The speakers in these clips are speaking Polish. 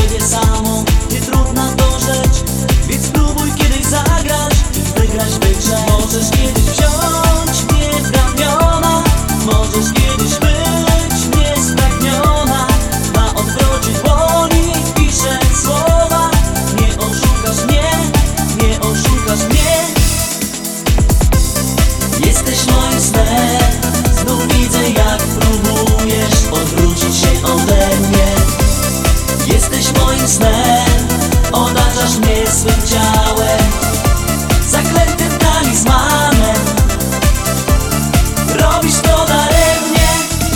siebie samą nie trudna to rzecz, więc spróbuj kiedyś zagrać i wygrać w tej grze. Możesz kiedyś wziąć mnie w ramiona, możesz kiedyś być niespragniona. Na odwrocie dłoni piszę słowa. Nie oszukasz mnie, nie oszukasz mnie. Jesteś moim snem, znów widzę jak próbujesz odwrócić się ode mnie. Jesteś moim snem, otaczasz mnie swym ciałem, zaklętym talizmanem. Robisz to daremnie.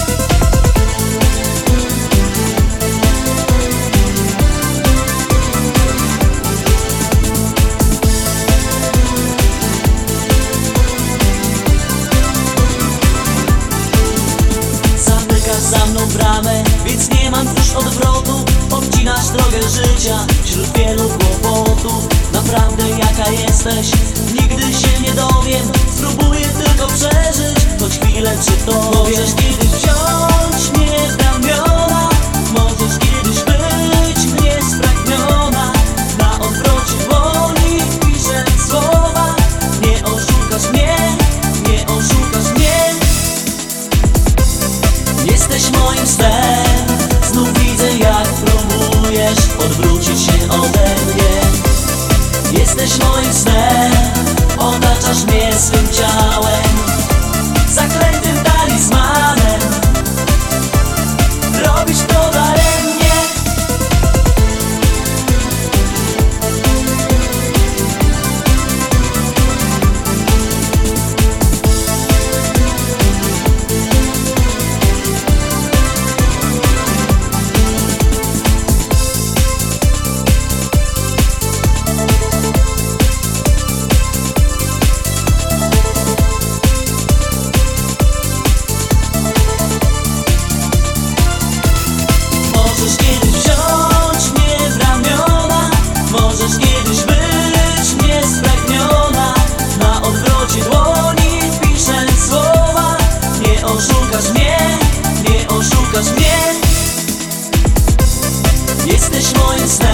Zamykasz za mną bramę, więc nie mam już odwrotu. Obcinasz drogę życia wśród wielu kłopotów. Naprawdę jaka jesteś, nigdy się nie dowiem. Spróbuję tylko przeżyć choć chwilę przy tobie. Możesz kiedyś wziąć mnie w ramiona, możesz kiedyś być mnie spragniona. Na odwrocie dłoni piszę słowa. Nie oszukasz mnie, nie oszukasz mnie. Jesteś moim snem, znów widzę jak próbujesz odwrócić się ode mnie. Jesteś moim snem, otaczasz mnie swym ciałem, zaklętym talizmanem. Robisz to daremnie. Możesz kiedyś wziąć mnie w ramiona, możesz kiedyś być niespragniona. Na odwrocie dłoni piszę słowa. Nie oszukasz mnie, nie oszukasz mnie. Jesteś moim snem.